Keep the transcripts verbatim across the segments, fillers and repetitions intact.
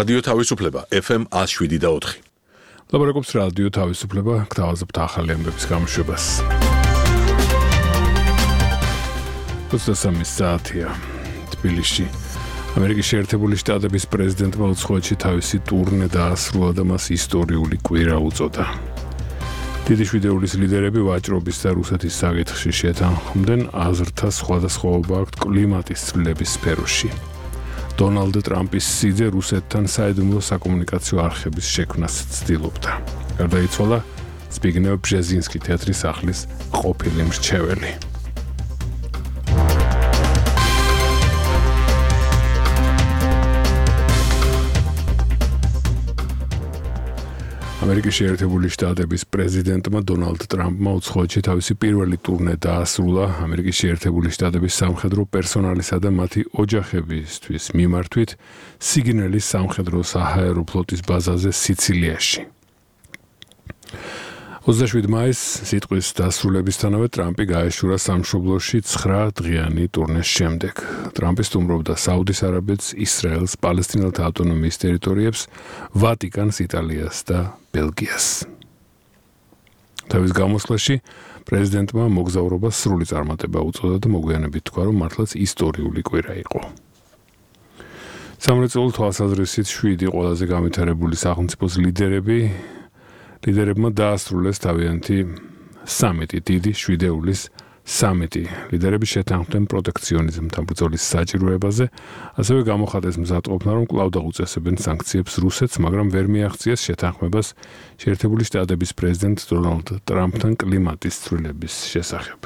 რადიო თავისუფლება ეფ ემ one oh seven და four. ლაბორატორიის რადიო თავისუფლება გთავაზობთ ახალი ამბების გამოშვებას. ოცდასამი საათია თბილისში. ამერიკის შეერთებული შტატების პრეზიდენტმა უცხოეთში თავისი ტურნე დაასრულა და მას ისტორიული კვირა უწოდა. დიდი შვიდეულის ლიდერები ვაჭრობის და რუსეთის საკითხში შეთანხმდნენ, აზრთა სხვადასხვაობა აქვთ კლიმატის ცვლილების სფეროში. დონალდ ტრამპის სიძე რუსეთთან საიდუმლო საკომუნიკაციო არხების შექმნას ცდილობდა. გარდაიცვალა ზბიგნევ ბჟეზინსკი თეატრის სახლის ყოფილი მრჩეველი. ამერიკის შეერთებული შტატების პრეზიდენტმა დონალდ ტრამპმა უცხოეთში თავისი პირველი ტურნე დაასრულა ამერიკის შეერთებული შტატების სამხედრო პერსონალისა და მათი ოჯახებისთვის მიმართვით სიგნალის სამხედრო საჰაერო ფლოტის ბაზაზე სიცილიაში. ოცდაშვიდი მაისს სიტყვის დასრულებისთანავე ტრამპი გაეშურა სამშობლოში ცხრა დღიანი ტურნეს შემდეგ. ტრამპი სტუმრობდა საუდის არაბეთს, ისრაელს, პალესტინელთა ავტონომიის ტერიტორიებს, ვატიკანს, იტალიას და ბელგიას. თავის გამოსვლაში პრეზიდენტმა მოგზაურობას სრული წარმატება უწოდა და მოგვიანებით თქვა, რომ მართლაც ისტორიული კვირა იყო. სამრეწველო თვალსაზრისით შვიდი ყველაზე განვითარებული სახელმწიფოს ლიდერები ლიდერებმა დაასრულეს თავიანთი სამიტი, დიდი შვიდეულის სამიტი. ლიდერები შეთანხმდნენ პროტექციონიზმთან ბრძოლის საჭიროებაზე, ასევე გამოხატეს მზადყოფნა, რომ კვლავ დაუწესებენ სანქციებს რუსეთს, მაგრამ ვერ მიაღწიეს შეთანხმებას შეერთებული შტატების პრეზიდენტ დონალდ ტრამპთან კლიმატის ცვლილების შესახებ.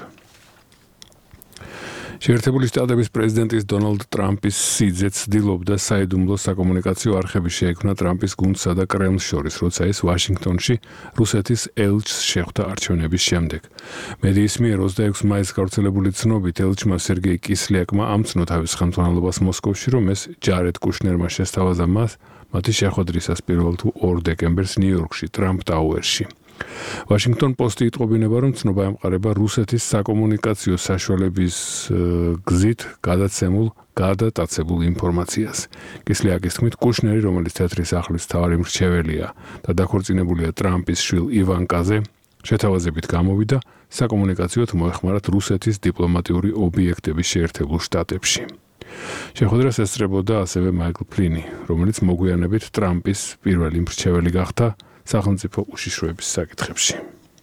შეერთებული შტატების პრეზიდენტის დონალდ ტრამპის სიძე ცდილობდა საიდუმლო საკომუნიკაციო არხების შექმნა ტრამპის გუნდსა და კრემლს შორის, როცა ის ვაშინგტონში რუსეთის ელჩს შეხვდა არჩევნების შემდეგ. მედიის მიერ ოცდაექვსი მაისს გავრცელებული ცნობით ელჩმა სერგეი კისლიაკმა ამცნო თავის ხელმძღვანელობას მოსკოვში, რომ ეს ჯარედ კუშნერმა შესთავაზა მას მათი შეხვედრისას პირველ თუ ორ დეკემბერს ნიუ-იორკში ტრამპ ტაუერში. ვაშინგტონ პოსტი იტყობინება, რომ ცნობა ემყარება რუსეთის საკომუნიკაციო საშუალების გზით გადაცემულ გადატაცებულ ინფორმაციას. კისლიაკის თქმით, კუშნერი, რომელიც თეატრის სახლის მთავარი მრჩეველია და დაქორწინებულია ტრამპის შვილ ივანკაზე, შეთავაზებით გამოვიდა საკომუნიკაციოდ მოეხმარათ რუსეთის დიპლომატიური ობიექტების შეერთებულ შტატებში. შეხვედრას ესწრებოდა ასევე მაიკლ ფლინი, რომელიც მოგვიანებით ტრამპის პირველი მრჩეველი გახდა სახელმწიფო უშიშროების საკითხებში.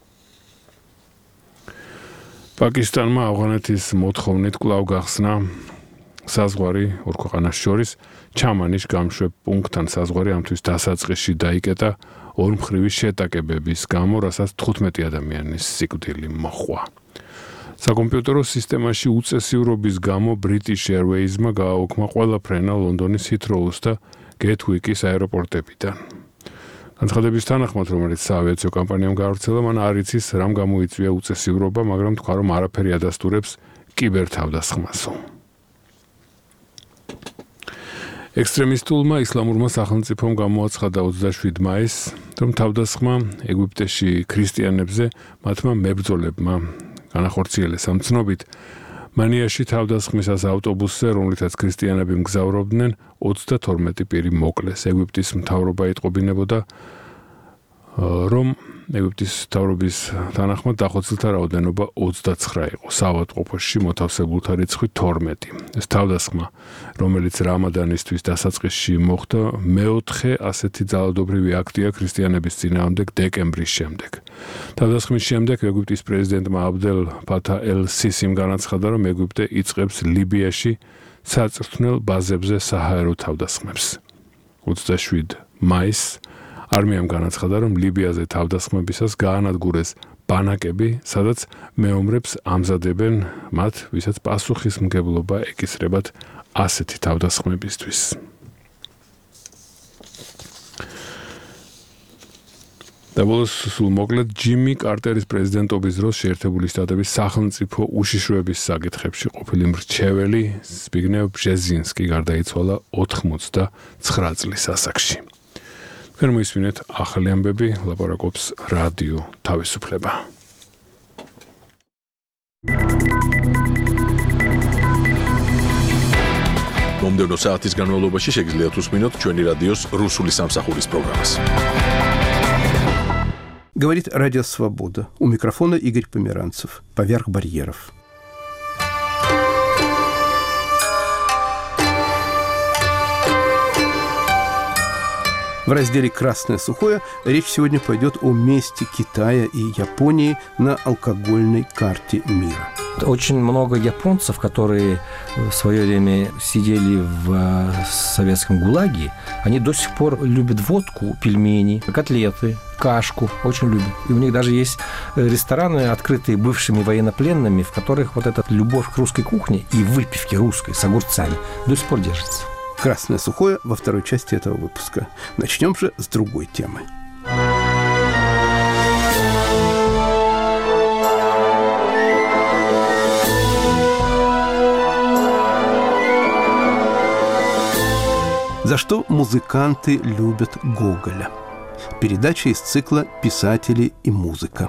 პაკისტანმა ავღანეთის მოთხოვნით კვლავ გახსნა საზღვარი ორ ქვეყანას შორის ჩამანის გამშვებ პუნქტთან საზღვარი ამთვის დასაწყისში დაიკეტა ორმხრივი შეტაკებების გამო, რასაც თხუთმეტი ადამიანის სიკვდილი მოჰყვა. საკომპიუტერო სისტემაში უწესივრობის გამო British Airways-მა გააუქმა ყველა ფრენა ლონდონის Heathrow-ს და Gatwick-ის აეროპორტებიდან. განცხადების თანახმად, რომელიც საავიაციო კომპანიამ გაავრცელა, მან არ იცის, რამ გამოიწვია უწესივრობა, მაგრამ თქვა, რომ არაფერი ადასტურებს კიბერთავდასხმასო. ექსტრემისტულმა ისლამურმა სახელმწიფომ გამოაცხადა ოცდაშვიდი მაისს, რომ თავდასხმა ეგვიპტეში ქრისტიანებზე მათმა მებრძოლებმა განახორციელეს. ამ ცნობით, მანიაში თავდასხმისას ავტობუსზე, რომლითაც ქრისტიანები მგზავრობდნენ, ოცდათორმეტი პირი მოკლეს. ეგვიპტის მთავრობა იტყობინებოდა, რომ ეგვიპტის მთავრობის თანახმად დახოცილთა რაოდენობა ოცდაცხრა იყო, საავადმყოფოში მოთავსებულთა რიცხვი თორმეტი. ეს თავდასხმა, რომელიც რამადანისთვის დასაწყისში მოხდა, მეოთხე ასეთი ძალადობრივი აქტია ქრისტიანების წინააღმდეგ დეკემბრის შემდეგ. თავდასხმის შემდეგ ეგვიპტის პრეზიდენტმა აბდელ ფათა ელ-სისიმ განაცხადა, რომ ეგვიპტე იწყებს ლიბიაში საწვრთნელ ბაზებზე საჰაერო თავდასხმებს. ოცდაშვიდი მაისს არმიამ განაცხადა, რომ ლიბიაზე თავდასხმებისას გაანადგურეს ბანაკები, სადაც მეომრებს ამზადებენ მათ, ვისაც პასუხისმგებლობა ეკისრებათ ასეთი თავდასხმებისთვის. და ბოლოს სულ მოკლედ ჯიმი კარტერის პრეზიდენტობის დროს შეერთებული შტატების სახელმწიფო უშიშროების საკითხებში ყოფილი მრჩეველი ზბიგნევ ბჟეზინსკი გარდაიცვალა ოთხმოცდაცხრა წლის ასაკში. თქვენ მოისმინეთ ახალი ამბები, ლაპარაკობს რადიო თავისუფლება. მომდევნო საათის განმავლობაში შეგიძლიათ უსმინოთ ჩვენი რადიოს რუსული სამსახურის პროგრამას. Говорит Радио Свобода. У микрофона Игорь Померанцев. Поверх барьеров. В разделе «Красное сухое» речь сегодня пойдет о месте Китая и Японии на алкогольной карте мира. Очень много японцев, которые в свое время сидели в советском ГУЛАГе, они до сих пор любят водку, пельмени, котлеты, кашку, очень любят. И у них даже есть рестораны, открытые бывшими военнопленными, в которых вот эта любовь к русской кухне и выпивке русской с огурцами до сих пор держится. «Красное сухое» во второй части этого выпуска. Начнем же с другой темы. За что музыканты любят Гоголя? Передача из цикла «Писатели и музыка».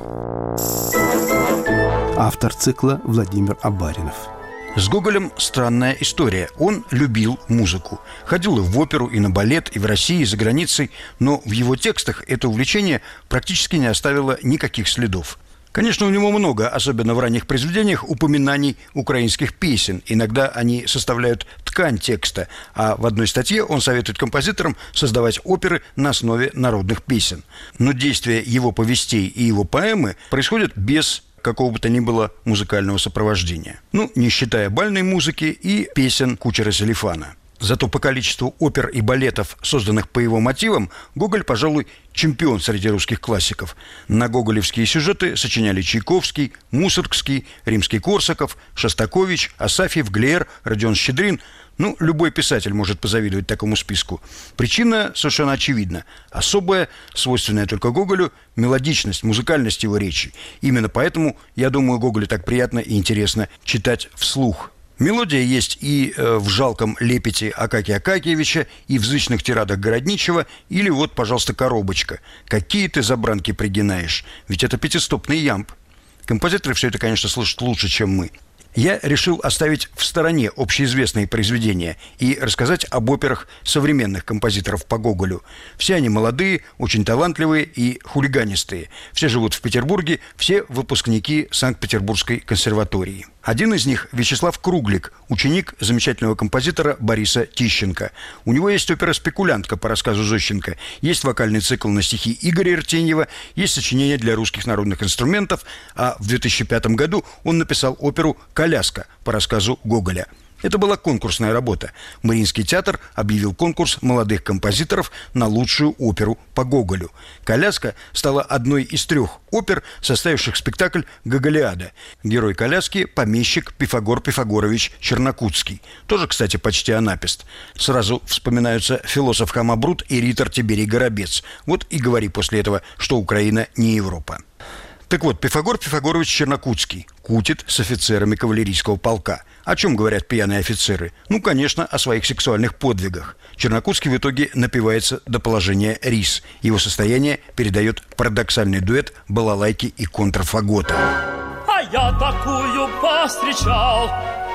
Автор цикла Владимир Абаринов. С Гоголем странная история. Он любил музыку. Ходил и в оперу, и на балет, и в России, и за границей. Но в его текстах это увлечение практически не оставило никаких следов. Конечно, у него много, особенно в ранних произведениях, упоминаний украинских песен. Иногда они составляют ткань текста, а в одной статье он советует композиторам создавать оперы на основе народных песен. Но действие его повестей и его поэмы происходят без какого бы то ни было музыкального сопровождения. Ну, не считая бальной музыки и песен кучера Селифана. Зато по количеству опер и балетов, созданных по его мотивам, Гоголь, пожалуй, чемпион среди русских классиков. На гоголевские сюжеты сочиняли Чайковский, Мусоргский, Римский-Корсаков, Шостакович, Асафьев, Глеер, Родион-Щедрин. Ну, любой писатель может позавидовать такому списку. Причина совершенно очевидна. Особая, свойственная только Гоголю, мелодичность, музыкальность его речи. Именно поэтому, я думаю, Гоголю так приятно и интересно читать вслух. Мелодия есть и э, в жалком лепете Акакия Акакиевича, и в зычных тирадах Городничева, или вот, пожалуйста, «Коробочка». Какие ты забранки пригинаешь? Ведь это пятистопный ямб. Композиторы все это, конечно, слышат лучше, чем мы. Я решил оставить в стороне общеизвестные произведения и рассказать об операх современных композиторов по Гоголю. Все они молодые, очень талантливые и хулиганистые. Все живут в Петербурге, все выпускники Санкт-Петербургской консерватории. Один из них – Вячеслав Круглик, ученик замечательного композитора Бориса Тищенко. У него есть опера «Спекулянтка» по рассказу Зощенко, есть вокальный цикл на стихи Игоря Иртеньева, есть сочинения для русских народных инструментов, а в две тысячи пятом году он написал оперу «Коляска» по рассказу Гоголя. Это была конкурсная работа. Мариинский театр объявил конкурс молодых композиторов на лучшую оперу по Гоголю. «Коляска» стала одной из трех опер, составивших спектакль «Гоголиада». Герой «Коляски» – помещик Пифагор Пифагорович Чернокутский. Тоже, кстати, почти анапест. Сразу вспоминаются философ Хамабрут и ритор Тиберий Горобец. Вот и говори после этого, что Украина не Европа. Так вот, Пифагор Пифагорович Чернокутский кутит с офицерами кавалерийского полка. О чем говорят пьяные офицеры? Ну, конечно, о своих сексуальных подвигах. Чернокутский в итоге напивается до положения рис. Его состояние передает парадоксальный дуэт балалайки и контрфагота. А я такую повстречал,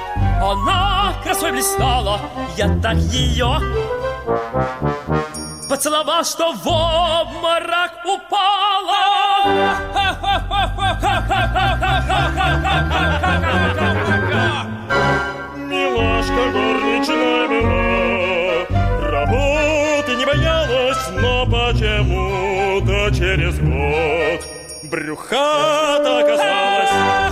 она красой блистала, я так ее поцеловал, что в обморок упала. Милашка горничная мила, работы не боялась, но почему-то через год брюхата оказалась.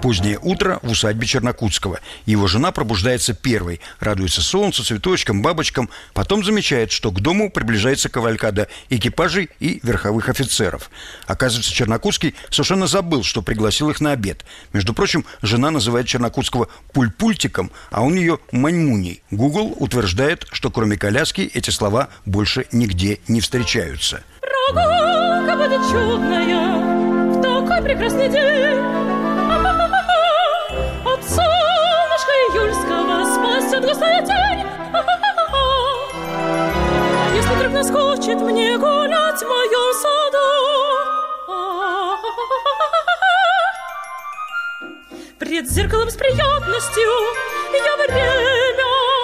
Позднее утро в усадьбе Чернокутского. Его жена пробуждается первой, радуется солнцу, цветочкам, бабочкам. Потом замечает, что к дому приближается кавалькада экипажей и верховых офицеров. Оказывается, Чернокутский совершенно забыл, что пригласил их на обед. Между прочим, жена называет Чернокутского пульпультиком, а он ее маньмуней. Google утверждает, что кроме коляски эти слова больше нигде не встречаются. Прогулка будет чудная в такой прекрасный день. От солнышка июльского спасет густая тень. Если вдруг наскучит мне гулять в моем саду, пред зеркалом с приятностью я время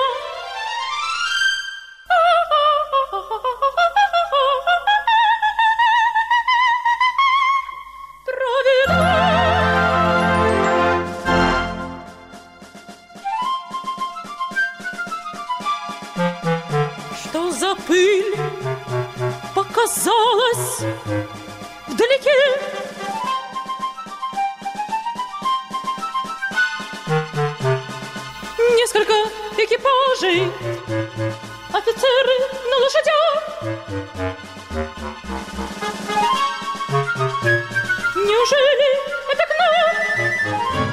пыль показалась вдалеке. Несколько экипажей, офицеры на лошадях. Неужели это к нам?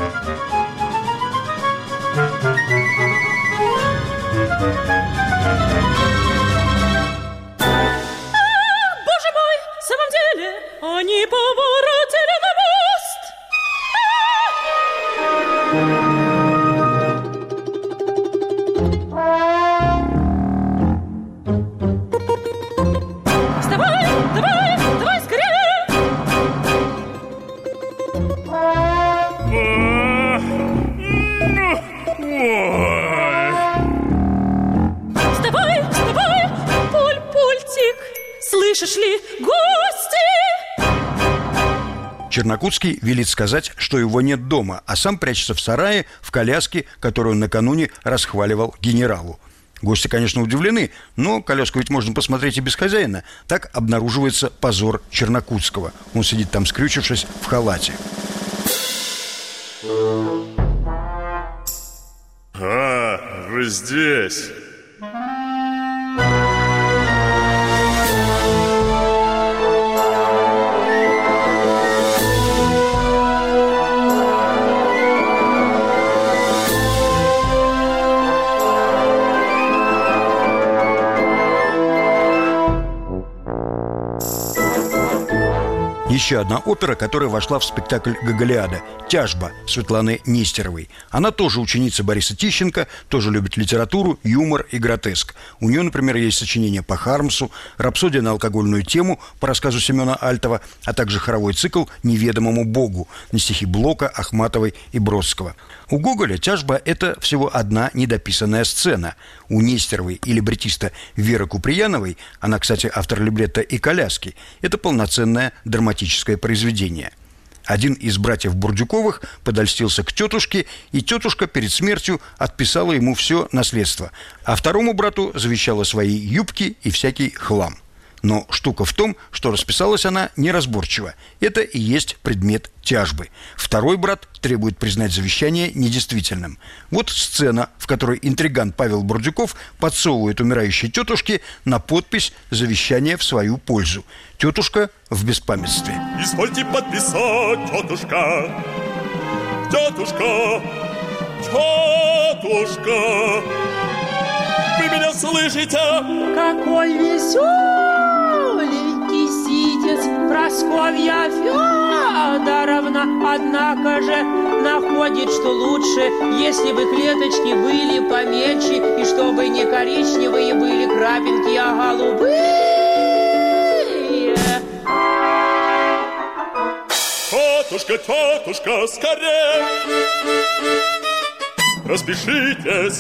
Они поворотили на мост. Вставай, давай, давай скорее. Вставай, вставай, пуль-пультик. Слышишь ли, гости? Чернокутский велит сказать, что его нет дома, а сам прячется в сарае, в коляске, которую он накануне расхваливал генералу. Гости, конечно, удивлены, но коляску ведь можно посмотреть и без хозяина. Так обнаруживается позор Чернокутского. Он сидит там, скрючившись в халате. А, вы здесь. Еще одна опера, которая вошла в спектакль «Гоголиада» – «Тяжба» Светланы Нестеровой. Она тоже ученица Бориса Тищенко, тоже любит литературу, юмор и гротеск. У нее, например, есть сочинения по Хармсу, рапсодия на алкогольную тему по рассказу Семена Альтова, а также хоровой цикл «Неведомому Богу» на стихи Блока, Ахматовой и Бродского. У Гоголя «Тяжба» – это всего одна недописанная сцена. У Нестеровой и либретиста Веры Куприяновой, она, кстати, автор либретто и коляски, это полноценное драматическое произведение. Один из братьев Бурдюковых подольстился к тетушке, и тетушка перед смертью отписала ему все наследство, а второму брату завещала свои юбки и всякий хлам. Но штука в том, что расписалась она неразборчиво. Это и есть предмет тяжбы. Второй брат требует признать завещание недействительным. Вот сцена, в которой интригант Павел Бурдюков подсовывает умирающей тетушке на подпись завещание в свою пользу. Тетушка в беспамятстве. Извольте подписать, тетушка. Тетушка. Тетушка. Вы меня слышите? Какой веселенький ситец Прасковья Федоровна, однако же находит, что лучше, если бы клеточки были поменьше, и чтобы не коричневые были крапинки, а голубые. Тетушка, тетушка, скорее! Распишитесь!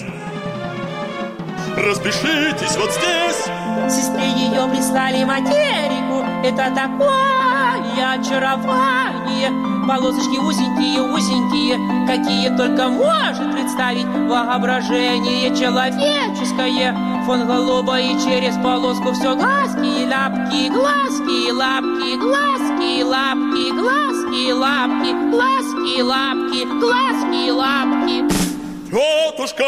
Распишитесь вот здесь. Сестре ее прислали материку. Это такое очарование. Полосочки узенькие-узенькие, какие только может представить воображение человеческое. фон голуба и через полоску все глазки и ляпки, глазки и лапки, глазки и лапки, глазки и лапки, глазки и лапки, глазки и лапки. Тетушка!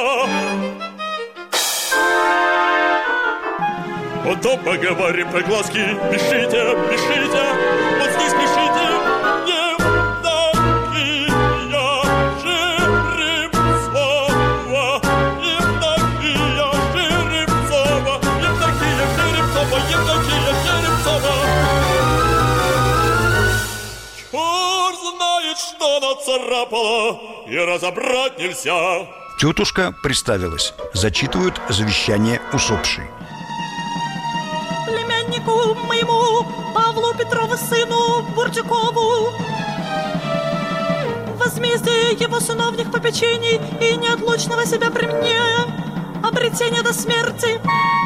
Вот то поговорим про глазки. Пишите, пишите, вот здесь пишите. Евдокия Жеребцова, Евдокия Жеребцова, Евдокия Жеребцова, Евдокия Жеребцова. Черт знает, что нацарапала, и разобрать нельзя. Тетушка представилась. Зачитывают завещание усопшей. Племяннику моему Павлу Петрову сыну Бурдюкову возмездие его сыновних попечений и неотлучного себя при мне обретение до смерти.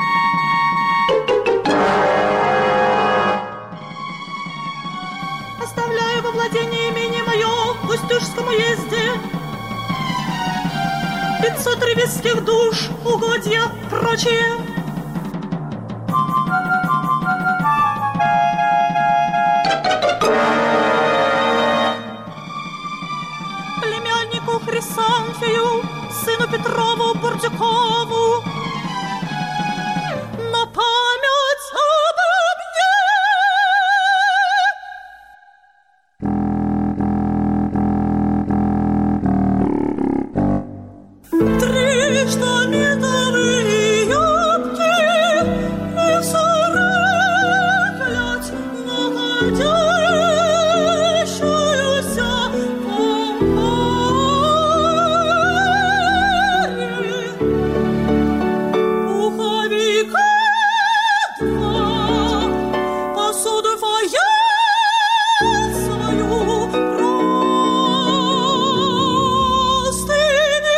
Оставляю во владение имение мое в Устюжском уезде пятьсот ревизских душ, угодья, прочее. Племяннику Хрисанфию, сыну Петрову Бурдюкову, на память обо мне. Трижды медовые ябки и в сарай глядь находящуюся компанию. Пуховика два, посуду фаянс свою простыни.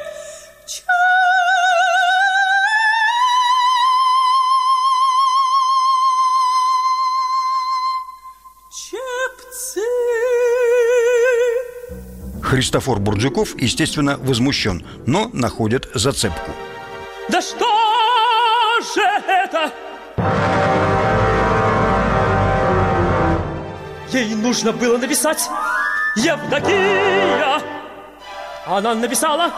Чепцы. Христофор Бурдюков, естественно, возмущен, но находит зацепку. Да что же это? Ей нужно было написать Евдокия. Она написала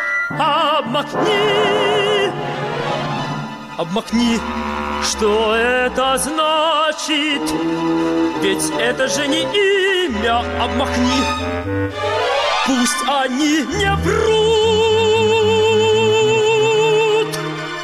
обмакни. Обмакни. Что это значит? Ведь это же не имя. Обмакни. Пусть они не врут.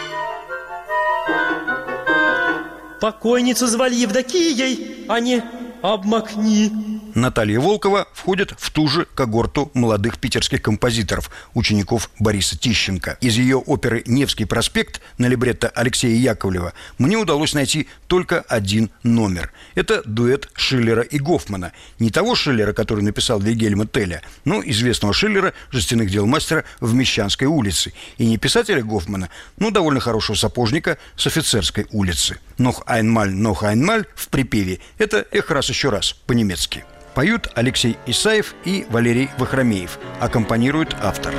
Покойницу звали Евдокией, а не обмакни. Наталья Волкова входит в ту же когорту молодых питерских композиторов, учеников Бориса Тищенко. Из ее оперы «Невский проспект» на либретто Алексея Яковлева мне удалось найти только один номер. Это дуэт Шиллера и Гофмана. Не того Шиллера, который написал Вильгельма Теля, но известного Шиллера, жестяных дел мастера в Мещанской улице. И не писателя Гофмана, но довольно хорошего сапожника с Офицерской улицы. «Нох айнмаль, нох айнмаль» в припеве – это «Эх, раз еще раз» по-немецки. Поют Алексей Исаев и Валерий Вахромеев. Аккомпанирует автор.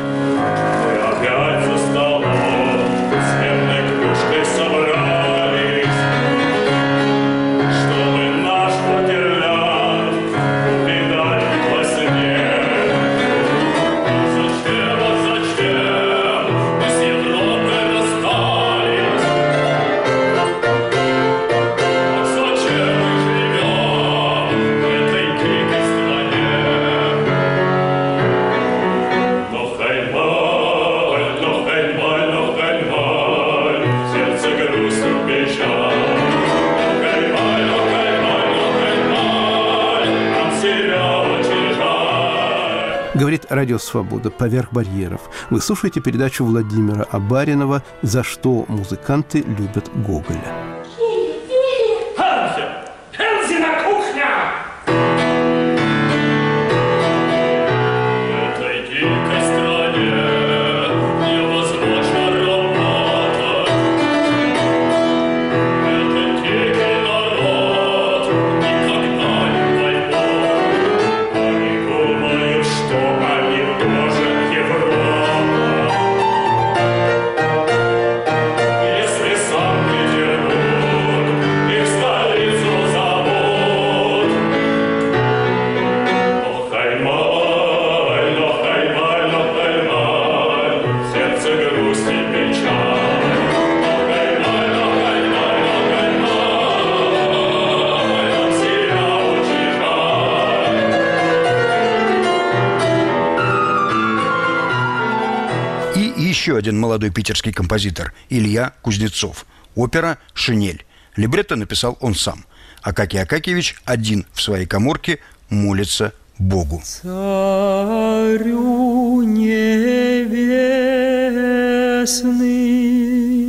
Говорит Радио Свобода «Поверх барьеров». Вы слушаете передачу Владимира Абаринова «За что музыканты любят Гоголя». Yes. еще один молодой питерский композитор Илья Кузнецов. Опера «Шинель». Либретто написал он сам. Акакий Акакиевич один в своей каморке молится Богу. Царю небесный,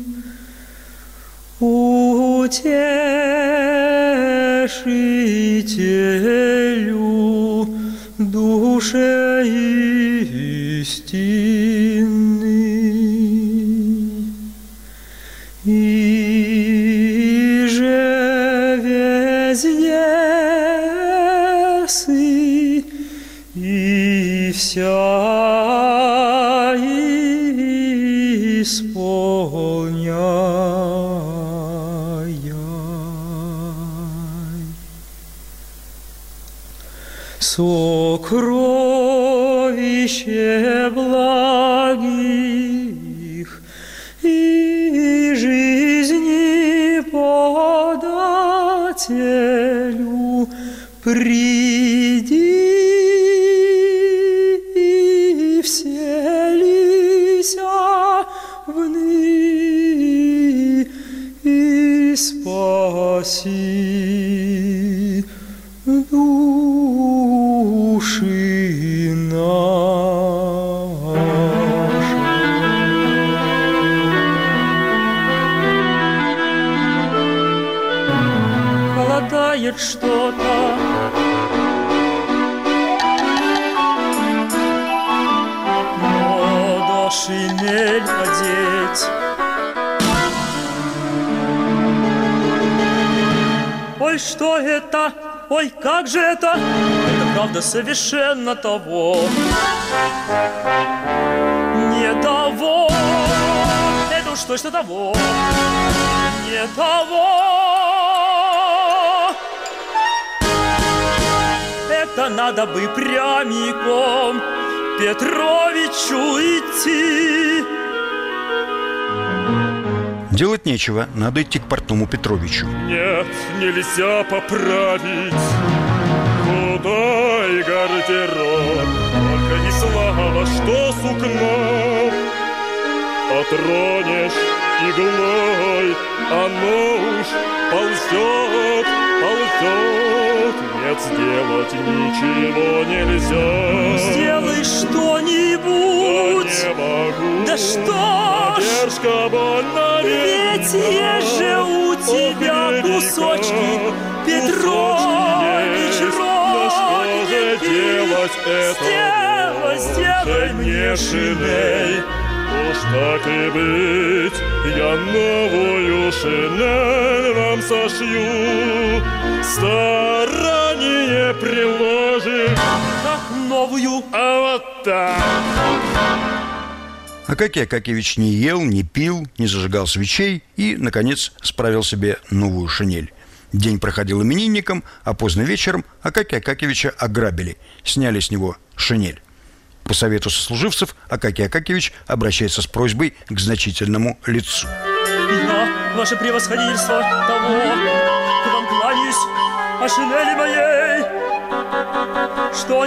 утешителю душе истинный, и же везде сы, и вся исполняй. Сокровище благих и жизни подателю приди и вселися вны и спаси души наши. Холодает что-то, надо шинель одеть. Ой, что это? Ой, как же это? Это правда совершенно того. Не того. Это уж точно того. Не того. Это надо бы прямиком Петровичу идти. Делать нечего, надо идти к портному Петровичу. Нет, нельзя поправить худой гардероб. Только не слава, что сукно потронешь иглой, оно уж ползет, ползет. Нет, сделать ничего нельзя. Сделай что-нибудь. Да не могу. Да что ж, Задержка больно. ведь есть же у тебя кусочки, Петрович, родненький. Делать это Сделай, сделай мне шинель. Уж так и быть, я новую шинель вам сошью. Старание приложим. Как новую. А вот так. Акакий Акакиевич не ел, не пил, не зажигал свечей и, наконец, справил себе новую шинель. День проходил именинником, а поздно вечером Акакия Акакиевича ограбили, сняли с него шинель. По совету сослуживцев Акакий Акакиевич обращается с просьбой к значительному лицу. Я, ваше превосходительство, того, к вам кланяюсь о шинели моей, что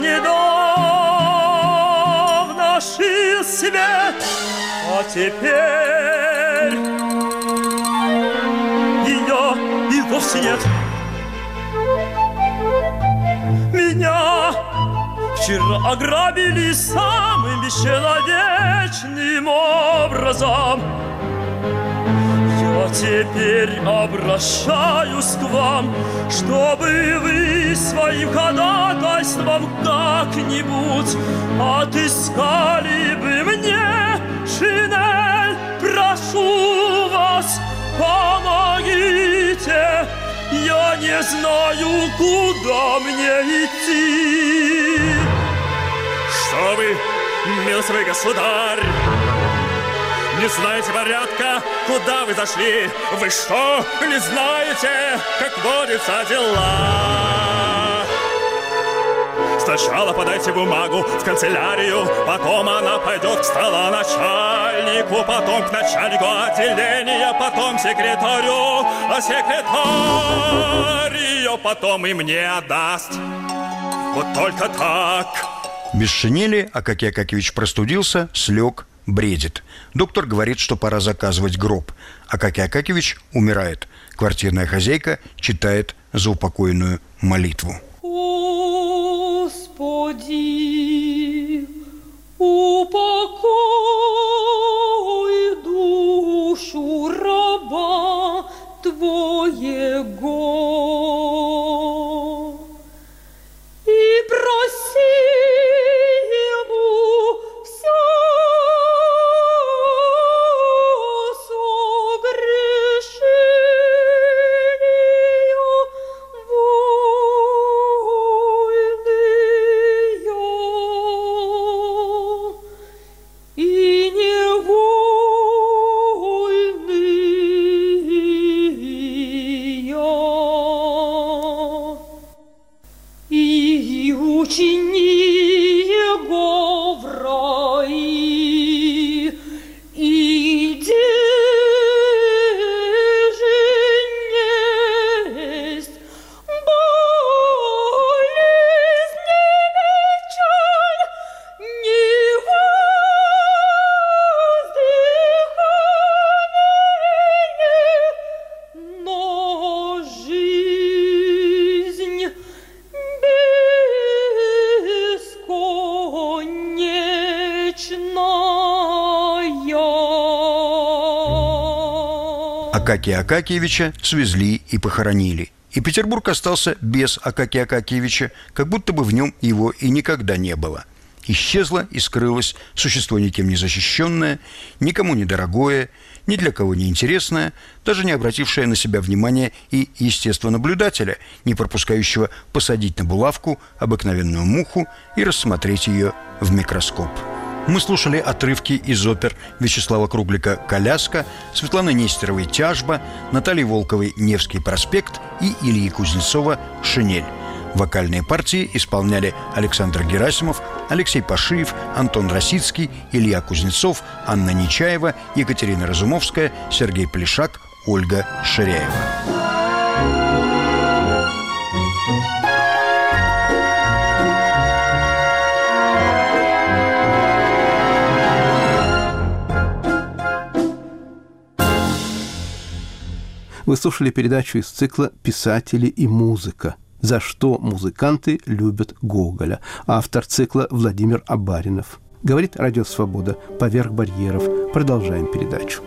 недавно шил себе, а теперь ее и вовсе нет. Меня вчера ограбили самым бесчеловечным образом. Я теперь обращаюсь к вам, чтобы вы своим ходатайством как-нибудь отыскали бы мне шинель. Прошу вас, помогите, я не знаю, куда мне идти. Что вы, милостивый государь, не знаете порядка, куда вы зашли? Вы что, не знаете, как водятся дела? Сначала подайте бумагу в канцелярию, потом она пойдет к столоначальнику, потом к начальнику отделения, потом секретарю, а секретарь ее потом и мне отдаст. Вот только так. Без шинели Акакий Акакиевич простудился, слег, бредит. Доктор говорит, что пора заказывать гроб. Акакий Акакиевич умирает. Квартирная хозяйка читает заупокойную молитву. Господи, упокой душу раба Твоего и проси ему все согрешения вольные и невольные, и учини его в раи, и где же несть болезнь, ни печаль, ни воздыхание, но жизнь бесконечная. Акакия Акакиевича свезли и похоронили. И Петербург остался без Акакия Акакиевича, как будто бы в нем его и никогда не было. Исчезло и скрылось существо никем не защищенное, никому не дорогое, ни для кого не интересное, даже не обратившее на себя внимания и естествонаблюдателя, не пропускающего посадить на булавку обыкновенную муху и рассмотреть ее в микроскоп. Мы слушали отрывки из опер Вячеслава Круглика «Коляска», Светланы Нестеровой «Тяжба», Натальи Волковой «Невский проспект» и Ильи Кузнецова «Шинель». Вокальные партии исполняли Александр Герасимов, Алексей Пашиев, Антон Росицкий, Илья Кузнецов, Анна Нечаева, Екатерина Разумовская, Сергей Полишак, Ольга Ширяева. Вы слушали передачу из цикла «Писатели и музыка. За что музыканты любят Гоголя». Автор цикла Владимир Абаринов. Говорит Радио Свобода. Поверх барьеров. Продолжаем передачу.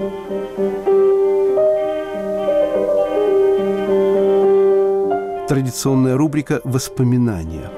Традиционная рубрика «Воспоминания».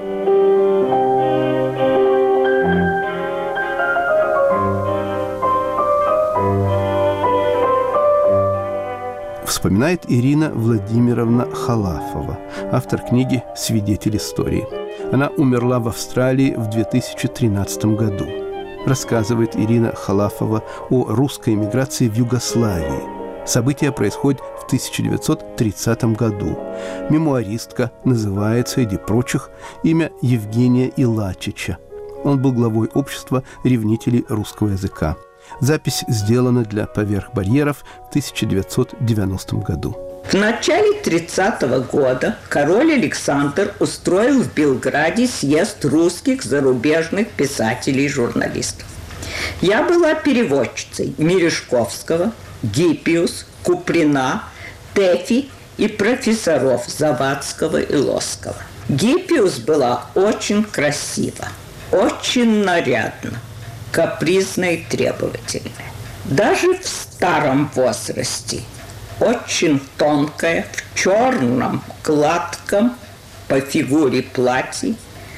Вспоминает Ирина Владимировна Халафова, автор книги «Свидетель истории». Она умерла в Австралии в две тысячи тринадцатом году. Рассказывает Ирина Халафова о русской эмиграции в Югославии. События происходят в тысяча девятьсот тридцатом году. Мемуаристка называет, среди прочих, имя Евгения Илачича. Он был главой общества ревнителей русского языка. Запись сделана для «Поверх барьеров» в тысяча девятьсот девяностом году. В начале тридцатого года король Александр устроил в Белграде съезд русских зарубежных писателей и журналистов. Я была переводчицей Мережковского, Гиппиус, Куприна, Тэфи и профессоров Завадского и Лосского. Гиппиус была очень красива, очень нарядна, капризная и требовательная. Даже в старом возрасте очень тонкая, в черном, гладком по фигуре платье,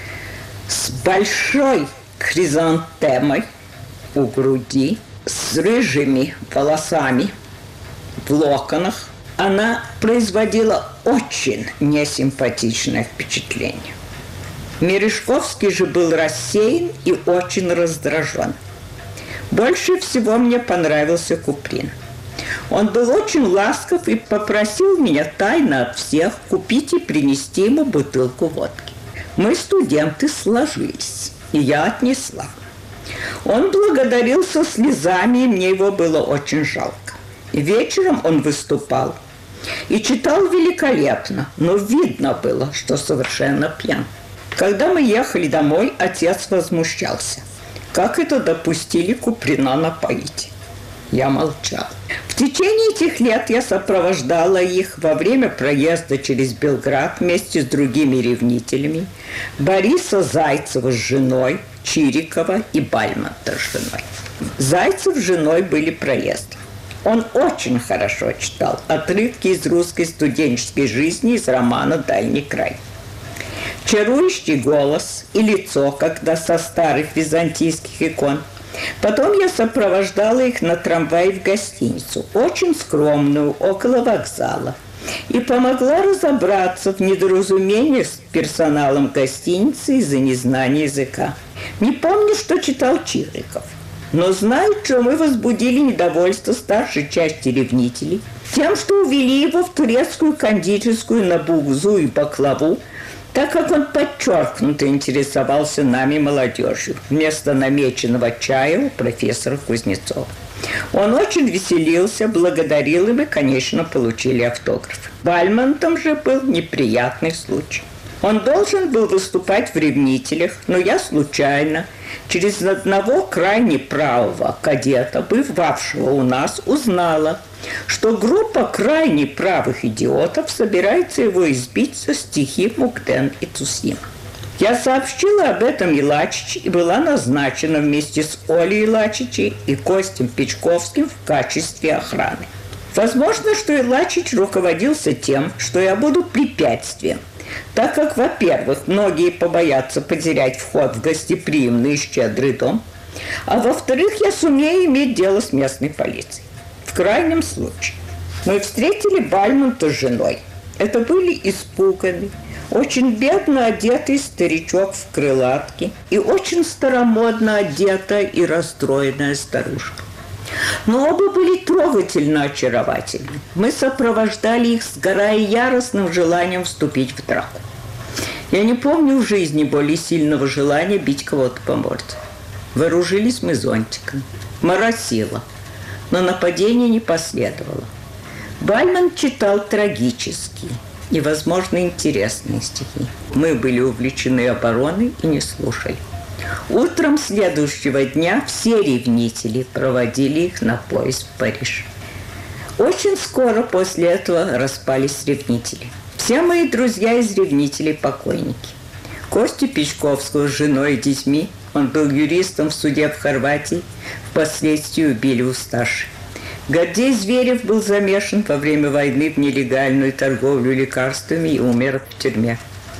с большой хризантемой у груди, с рыжими волосами в локонах. Она производила очень несимпатичное впечатление. Мережковский же был рассеян и очень раздражен. Больше всего мне понравился Куприн. Он был очень ласков и попросил меня тайно от всех купить и принести ему бутылку водки. Мы, студенты, сложились, и я отнесла. Он благодарил со слезами, и мне его было очень жалко. Вечером он выступал и читал великолепно, но видно было, что совершенно пьян. Когда мы ехали домой, отец возмущался. Как это допустили Куприна напоить? Я молчал. В течение этих лет я сопровождала их во время проезда через Белград вместе с другими ревнителями, Бориса Зайцева с женой, Чирикова и Бальмонта с женой. Зайцев с женой были проездом. Он очень хорошо читал отрывки из русской студенческой жизни из романа «Дальний край». Чарующий голос и лицо, когда со старых византийских икон. Потом я сопровождала их на трамвае в гостиницу, очень скромную, около вокзала, и помогла разобраться в недоразумениях с персоналом гостиницы из-за незнания языка. Не помню, что читал Чириков, но знаю, что мы возбудили недовольство старшей части ревнителей тем, что увели его в турецкую кондитерскую на бугзу и баклаву, так как он подчеркнуто интересовался нами, молодежью, вместо намеченного чая у профессора Кузнецова. Он очень веселился, благодарил, и мы, конечно, получили автограф. Бальмонтом же был неприятный случай. Он должен был выступать в «Ревнителях», но я случайно, через одного крайне правого кадета, бывавшего у нас, узнала, что группа крайне правых идиотов собирается его избить за стихи Мукден и Цусим. Я сообщила об этом Елачичу и была назначена вместе с Олей Елачичей и Костем Печковским в качестве охраны. Возможно, что Елачич руководился тем, что я буду препятствием, так как, во-первых, многие побоятся потерять вход в гостеприимный и щедрый дом, а во-вторых, я сумею иметь дело с местной полицией. В крайнем случае мы встретили Бальмонта с женой. Это были испуганный, очень бедно одетый старичок в крылатке и очень старомодно одетая и расстроенная старушка. Но оба были трогательно очаровательны. Мы сопровождали их, сгорая яростным желанием вступить в драку. Я не помню в жизни более сильного желания бить кого-то по морде. Вооружились мы зонтиком. Моросило, но нападение не последовало. Бальмонт читал трагические и, возможно, интересные стихи. Мы были увлечены обороной и не слушали. Утром следующего дня все ревнители проводили их на поезд в Париж. Очень скоро после этого распались ревнители. Все мои друзья из ревнителей покойники. Костю Печковского с женой и детьми, он был юристом в суде в Хорватии, впоследствии убили у Сташи. Гордей Зверев был замешан во время войны в нелегальную торговлю лекарствами и умер в тюрьме.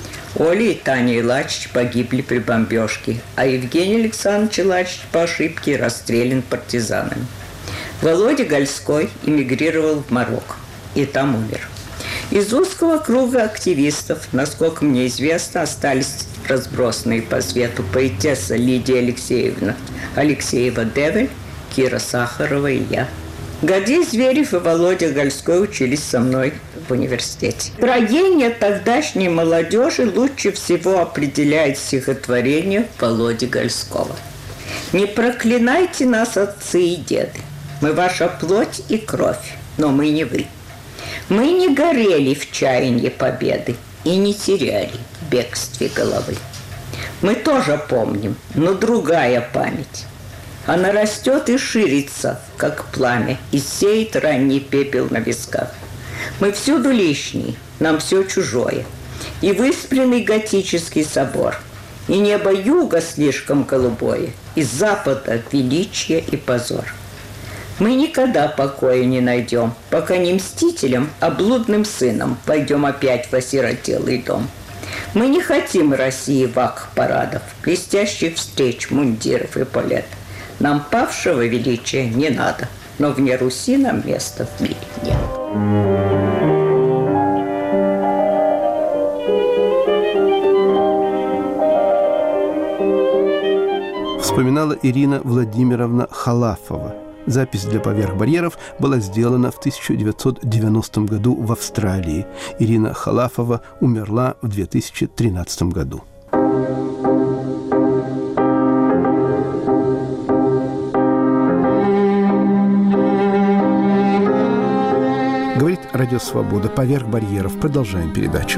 Оля и Таня Елачич погибли при бомбежке, а Евгений Александрович Елачич по ошибке расстрелян партизанами. Володя Гольской эмигрировал в Марокко и там умер. Из узкого круга активистов, насколько мне известно, остались разбросанные по свету поэтесса Лидия Алексеевна Алексеева-Девель, Кира Сахарова и я. Гордей Зверев и Володя Гольской учились со мной в университете. Строение тогдашней молодежи лучше всего определяет стихотворение Володи Гольского. «Не проклинайте нас, отцы и деды. Мы ваша плоть и кровь, но мы не вы. Мы не горели в чаянии победы и не теряли в бегстве головы. Мы тоже помним, но другая память. Она растет и ширится, как пламя, и сеет ранний пепел на висках. Мы всюду лишние, нам все чужое. И выспленный готический собор, и небо юга слишком голубое, и запада величие и позор. Мы никогда покоя не найдем, пока не мстителем, а блудным сыном пойдем опять в осиротелый дом. Мы не хотим России вак-парадов, блестящих встреч, мундиров и палет. Нам павшего величия не надо, но вне Руси нам места в мире нет». Вспоминала Ирина Владимировна Халафова. Запись для «Поверх барьеров» была сделана в тысяча девятьсот девяностом году в Австралии. Ирина Халафова умерла в две тысячи тринадцатом году. Говорит Радио Свобода. «Поверх барьеров». Продолжаем передачу.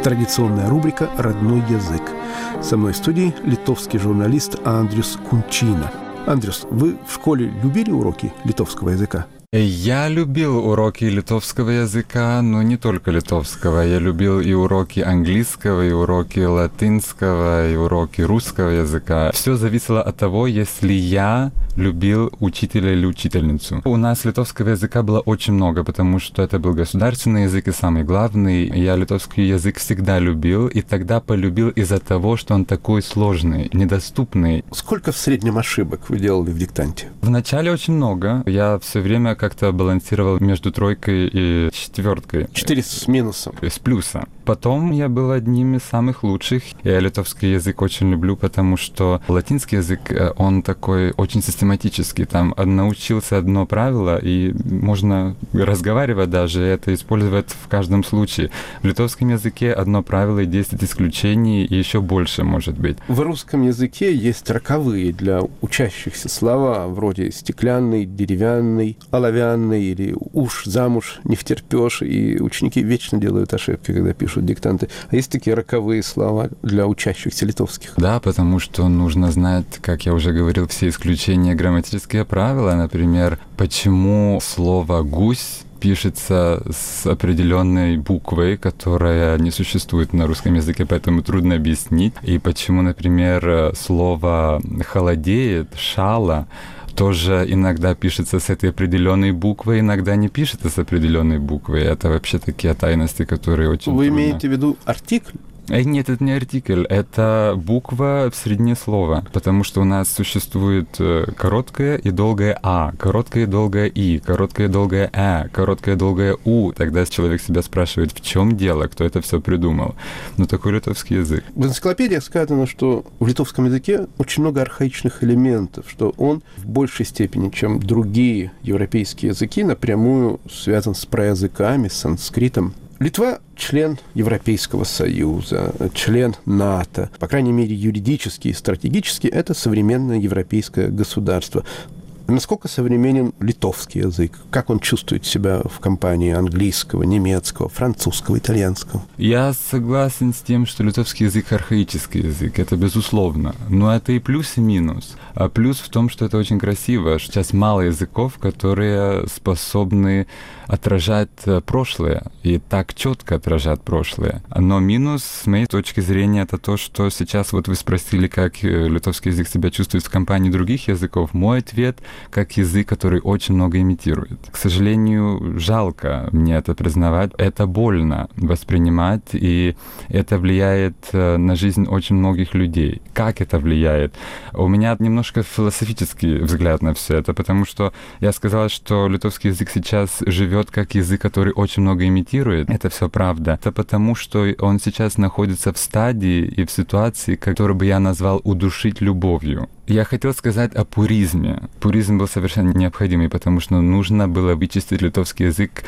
Традиционная рубрика «Родной язык». Со мной в студии литовский журналист Андрюс Кунчина. Андрюс, вы в школе любили уроки литовского языка? Я любил уроки литовского языка, но не только литовского. Я любил и уроки английского, и уроки латинского, и уроки русского языка. Все зависело от того, если я любил учителя или учительницу. У нас литовского языка было очень много, потому что это был государственный язык и самый главный. Я литовский язык всегда любил, и тогда полюбил из-за того, что он такой сложный, недоступный. Сколько в среднем ошибок вы делали в диктанте? Вначале очень много. Я все время как-то балансировал между тройкой и четверткой. Четыре с минусом. С плюса. Потом я был одним из самых лучших. Я литовский язык очень люблю, потому что латинский язык, он такой очень систематический. Там научился одно правило, и можно разговаривать даже, это использовать в каждом случае. В литовском языке одно правило и десять исключений, и еще больше может быть. В русском языке есть роковые для учащихся слова, вроде стеклянный, деревянный, оловянный или уж замуж не втерпёшь, и ученики вечно делают ошибки, когда пишут диктанты. А есть такие роковые слова для учащихся литовских? Да, потому что нужно знать, как я уже говорил, все исключения, грамматические правила. Например, почему слово «гусь» пишется с определенной буквой, которая не существует на русском языке, поэтому трудно объяснить. И почему, например, слово «холодеет», «шала», тоже иногда пишется с этой определенной буквой, иногда не пишется с определенной буквой. Это вообще такие тайности, которые очень Вы трудно. имеете в виду артикль? Нет, это не артикль, это буква в середине слова, потому что у нас существует короткое и долгое «а», короткое и долгое «и», короткое и долгое «э», короткое и долгое «у». Тогда человек себя спрашивает, в чем дело, кто это все придумал. Ну, такой литовский язык. В энциклопедиях сказано, что в литовском языке очень много архаичных элементов, что он в большей степени, чем другие европейские языки, напрямую связан с праязыками, с санскритом. Литва – член Европейского Союза, член НАТО. По крайней мере, юридически и стратегически это современное европейское государство. Насколько современен литовский язык? Как он чувствует себя в компании английского, немецкого, французского, итальянского? Я согласен с тем, что литовский язык архаический язык, это безусловно. Но это и плюс, и минус. А плюс в том, что это очень красиво. Сейчас мало языков, которые способны отражать прошлое, и так четко отражать прошлое. Но минус, с моей точки зрения, это то, что сейчас вот вы спросили, как литовский язык себя чувствует в компании других языков. Мой ответ — как язык, который очень много имитирует. К сожалению, жалко мне это признавать. Это больно воспринимать, и это влияет на жизнь очень многих людей. Как это влияет? У меня немножко философический взгляд на все это, потому что я сказал, что литовский язык сейчас живет как язык, который очень много имитирует. Это все правда. Это потому, что он сейчас находится в стадии и в ситуации, которую бы я назвал «удушить любовью». Я хотел сказать о пуризме. Пуризм был совершенно необходимый, потому что нужно было вычистить литовский язык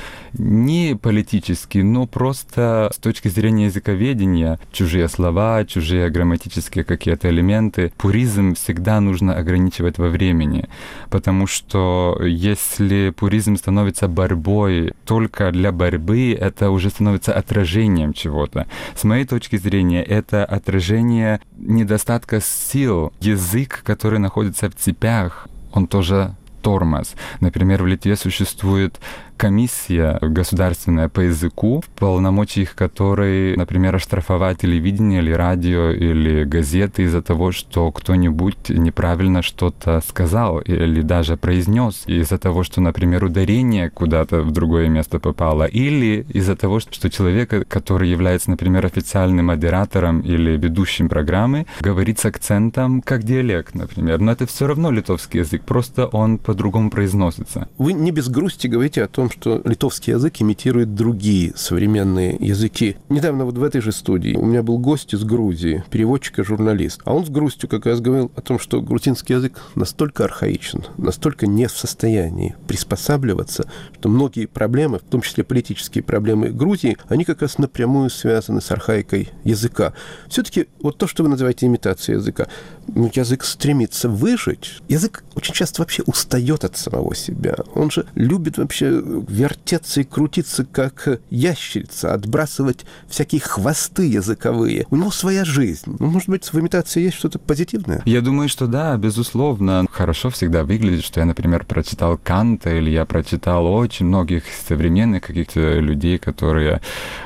не политически, но просто с точки зрения языковедения. Чужие слова, чужие грамматические какие-то элементы. Пуризм всегда нужно ограничивать во времени, потому что если пуризм становится борьбой только для борьбы, это уже становится отражением чего-то. С моей точки зрения, это отражение недостатка сил. Язык, который находится в цепях, он тоже тормоз. Например, в Литве существует комиссия государственная по языку, в полномочиях которой, например, оштрафовать телевидение или радио или газеты из-за того, что кто-нибудь неправильно что-то сказал или даже произнес, из-за того, что, например, ударение куда-то в другое место попало, или из-за того, что человек, который является, например, официальным модератором или ведущим программы, говорит с акцентом как диалект, например. Но это все равно литовский язык, просто он по-другому произносится. Вы не без грусти говорите о том, что литовский язык имитирует другие современные языки. Недавно вот в этой же студии у меня был гость из Грузии, переводчик и журналист. А он с грустью как раз говорил о том, что грузинский язык настолько архаичен, настолько не в состоянии приспосабливаться, что многие проблемы, в том числе политические проблемы Грузии, они как раз напрямую связаны с архаикой языка. Все-таки вот то, что вы называете имитацией языка, ну, язык стремится выжить. Язык очень часто вообще устает от самого себя. Он же любит вообще вертеться и крутиться, как ящерица, отбрасывать всякие хвосты языковые. У него своя жизнь. Ну, может быть, в имитации есть что-то позитивное? Я думаю, что да, безусловно. Хорошо всегда выглядит, что я, например, прочитал Канта, или я прочитал очень многих современных каких-то людей, которые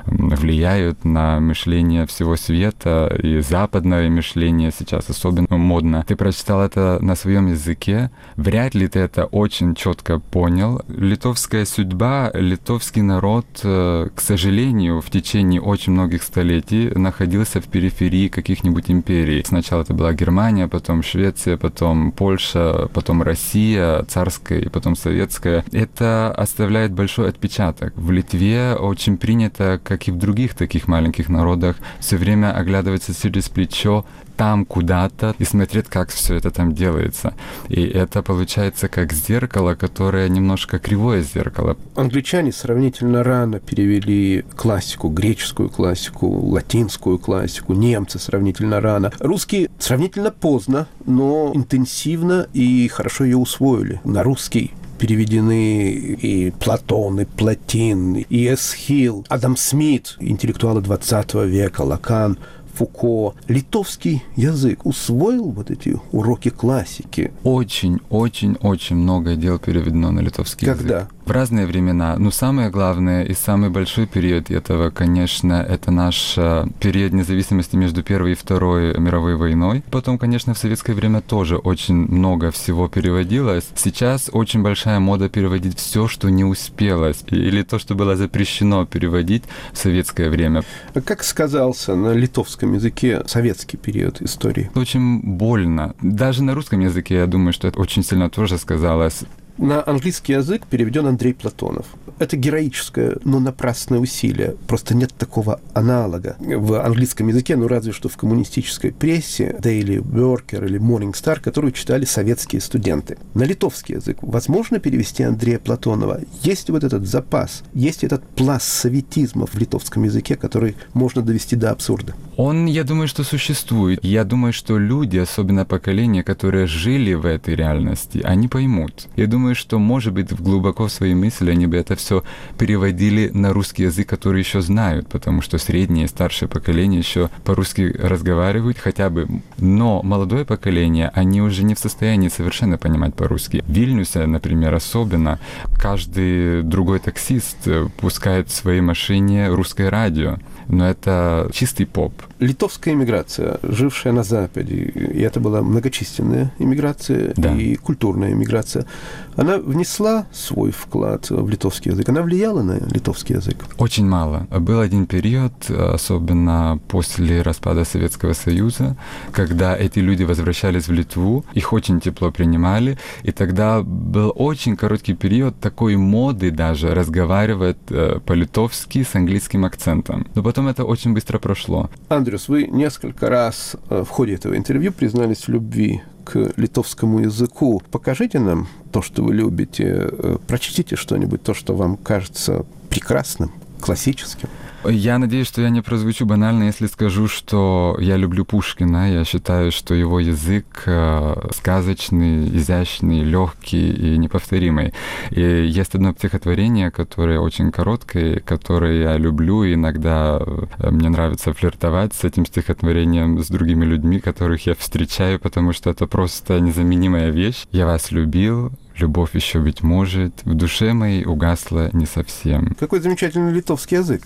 влияют на мышление всего света, и западное мышление сейчас особенно модно. Ты прочитал это на своем языке, вряд ли ты это очень четко понял. Литовская судьба, литовский народ, к сожалению, в течение очень многих столетий находился в периферии каких-нибудь империй. Сначала это была Германия, потом Швеция, потом Польша, потом Россия, царская и потом советская. Это оставляет большой отпечаток. В Литве очень принято, как и в других таких маленьких народах, все время оглядываться через плечо там куда-то и смотреть, как все это там делается. И это получается как зеркало, которое немножко кривое зеркало. Англичане сравнительно рано перевели классику, греческую классику, латинскую классику, немцы сравнительно рано. Русские сравнительно поздно, но интенсивно и хорошо ее усвоили. На русский переведены и Платон, и Платин, и Эсхил, Адам Смит, интеллектуалы двадцатого века, Лакан, Фуко. Литовский язык усвоил вот эти уроки классики? Очень-очень-очень много дел переведено на литовский язык. Когда? В разные времена. Но самое главное и самый большой период этого, конечно, это наш период независимости между Первой и Второй мировой войной. Потом, конечно, в советское время тоже очень много всего переводилось. Сейчас очень большая мода переводить все, что не успелось, или то, что было запрещено переводить в советское время. А как сказался на литовском языке советский период истории? Очень больно. Даже на русском языке, я думаю, что это очень сильно тоже сказалось. На английский язык переведен Андрей Платонов. Это героическое, но напрасное усилие. Просто нет такого аналога в английском языке, ну разве что в коммунистической прессе, Daily Worker или Morning Star, которую читали советские студенты. На литовский язык возможно перевести Андрея Платонова? Есть вот этот запас, есть этот пласт советизма в литовском языке, который можно довести до абсурда? Он, я думаю, что существует. Я думаю, что люди, особенно поколения, которые жили в этой реальности, они поймут. Я думаю, что, может быть, глубоко в своей мысли они бы это все переводили на русский язык, который еще знают, потому что среднее и старшее поколение еще по-русски разговаривают хотя бы. Но молодое поколение, они уже не в состоянии совершенно понимать по-русски. В Вильнюсе, например, особенно, каждый другой таксист пускает в своей машине русское радио. Но это чистый поп. Литовская иммиграция, жившая на Западе, и это была многочисленная иммиграция, да, и культурная иммиграция, она внесла свой вклад в литовский язык? Она влияла на литовский язык? Очень мало. Был один период, особенно после распада Советского Союза, когда эти люди возвращались в Литву, их очень тепло принимали, и тогда был очень короткий период такой моды даже разговаривать по-литовски с английским акцентом. Но потом это очень быстро прошло. Андрюс, вы несколько раз в ходе этого интервью признались в любви к литовскому языку. Покажите нам то, что вы любите. Прочтите что-нибудь, то, что вам кажется прекрасным, классическим. Я надеюсь, что я не прозвучу банально, если скажу, что я люблю Пушкина. Я считаю, что его язык сказочный, изящный, легкий и неповторимый. И есть одно стихотворение, которое очень короткое, которое я люблю. И иногда мне нравится флиртовать с этим стихотворением с другими людьми, которых я встречаю, потому что это просто незаменимая вещь. «Я вас любил, любовь еще, быть может, в душе моей угасла не совсем». Какой замечательный литовский язык.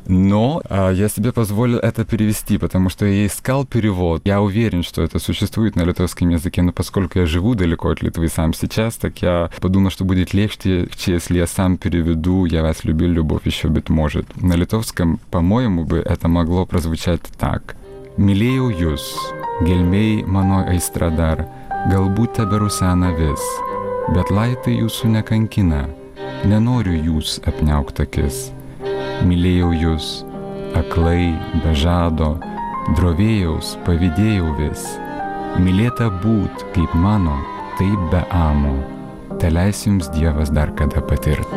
Но а, я себе позволил это перевести, потому что я искал перевод. Я уверен, что это существует на литовском языке, но поскольку я живу далеко от Литвы сам сейчас, так я подумал, что будет легче, если я сам переведу «Я вас любил, любовь еще, быть может». На литовском, по-моему, бы это могло прозвучать так. «Mylėjau jūs, gelmėj mano aistra dar, galbūt teberusena vis. Bet laitai jūsų nekankina, nenoriu jūs apniaukt akis. Mylėjau jūs, aklai, be žado, drovėjaus, pavydėjau vis. Mylėta būt kaip mano, taip be amo, teleis jums Dievas dar kada patirt».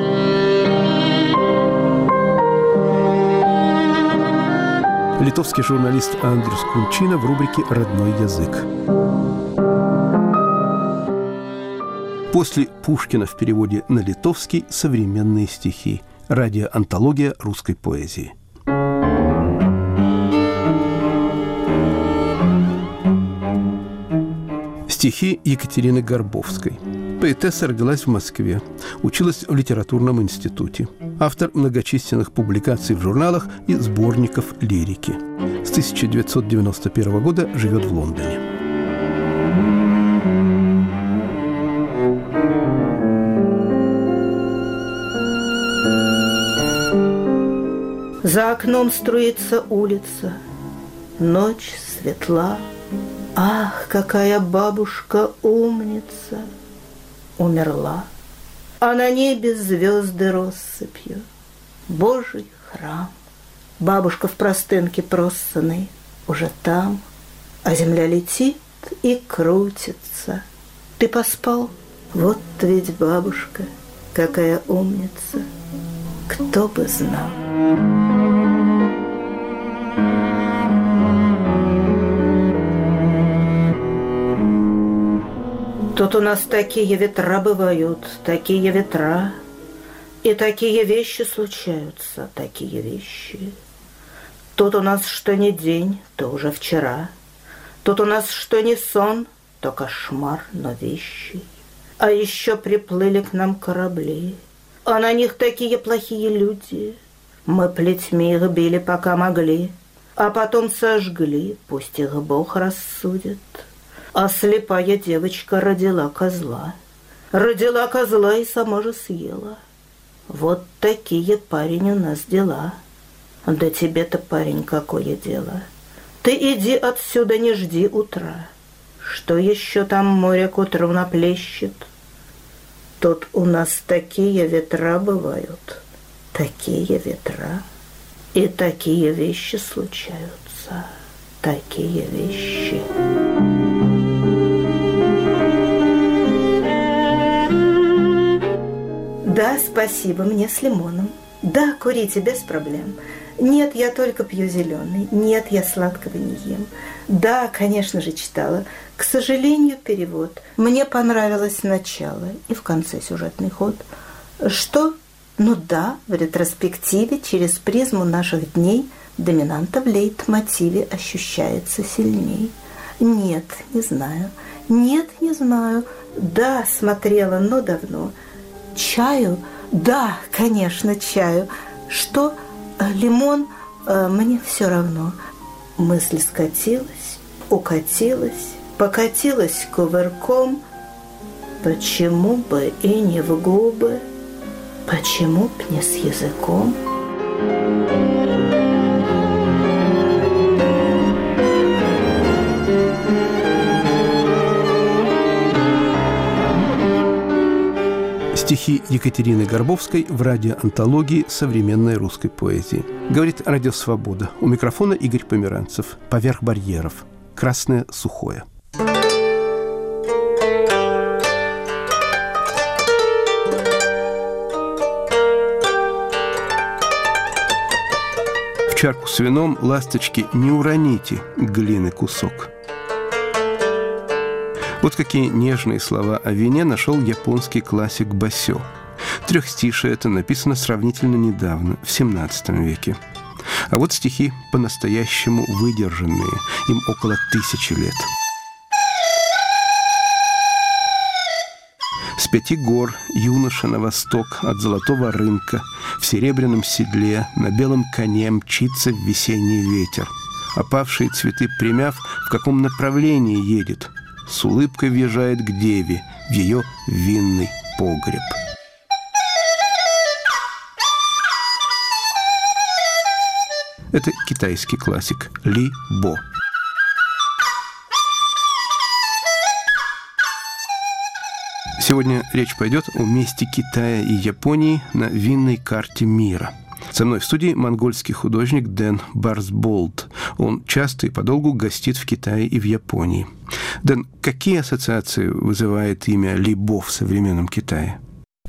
Литовский журналист Андрюс Kunčina в рубрике «Родной язык». После Пушкина в переводе на литовский «Современные стихи». Радиоантология русской поэзии. Стихи Екатерины Горбовской. Поэтесса родилась в Москве, училась в литературном институте. Автор многочисленных публикаций в журналах и сборников лирики. С тысяча девятьсот девяносто первого года живет в Лондоне. За окном струится улица, ночь светла. Ах, какая бабушка умница! Умерла, а на небе звезды россыпью. Божий храм. Бабушка в простынке просанной уже там, а земля летит и крутится. Ты поспал? Вот ведь бабушка, какая умница! Кто бы знал. Тут у нас такие ветра бывают, такие ветра, и такие вещи случаются, такие вещи. Тут у нас что ни день, то уже вчера. Тут у нас что ни сон, то кошмар, но вещи. А еще приплыли к нам корабли, а на них такие плохие люди. Мы плетьми их били, пока могли, а потом сожгли, пусть их Бог рассудит. А слепая девочка родила козла. Родила козла и сама же съела. Вот такие, парень, у нас дела. Да тебе-то, парень, какое дело? Ты иди отсюда, не жди утра. Что еще там море к утру наплещет? Тут у нас такие ветра бывают, такие ветра, и такие вещи случаются, такие вещи. Да, спасибо, мне с лимоном. Да, курите без проблем. Нет, я только пью зеленый. Нет, я сладкого не ем. Да, конечно же, читала. К сожалению, перевод. Мне понравилось начало и в конце сюжетный ход. Что? Ну да, в ретроспективе через призму наших дней доминанта в лейтмотиве ощущается сильней. Нет, не знаю. Нет, не знаю. Да, смотрела, но давно. Чаю? Да, конечно, чаю. Что? Лимон? Мне все равно. Мысль скатилась, укатилась, покатилась кувырком. Почему бы и не в губы? Почему б не с языком? Стихи Екатерины Горбовской в радиоантологии современной русской поэзии. Говорит Радио Свобода. У микрофона Игорь Померанцев. Поверх барьеров. Красное сухое. В чарку с вином, ласточки, не уроните глины кусок. Вот какие нежные слова о вине нашел японский классик Басё. Трехстишие это написано сравнительно недавно, в семнадцатом веке. А вот стихи по-настоящему выдержанные, им около тысячи лет. С пяти гор юноша на восток от золотого рынка, в серебряном седле, на белом коне мчится в весенний ветер. Опавшие цветы примяв, в каком направлении едет, с улыбкой въезжает к деве в ее винный погреб. Это китайский классик Ли Бо. Сегодня речь пойдет о месте Китая и Японии на винной карте мира. Со мной в студии монгольский художник Дэн Барсболд. Он часто и подолгу гостит в Китае и в Японии. Дэн, какие ассоциации вызывает имя Ли Бо в современном Китае?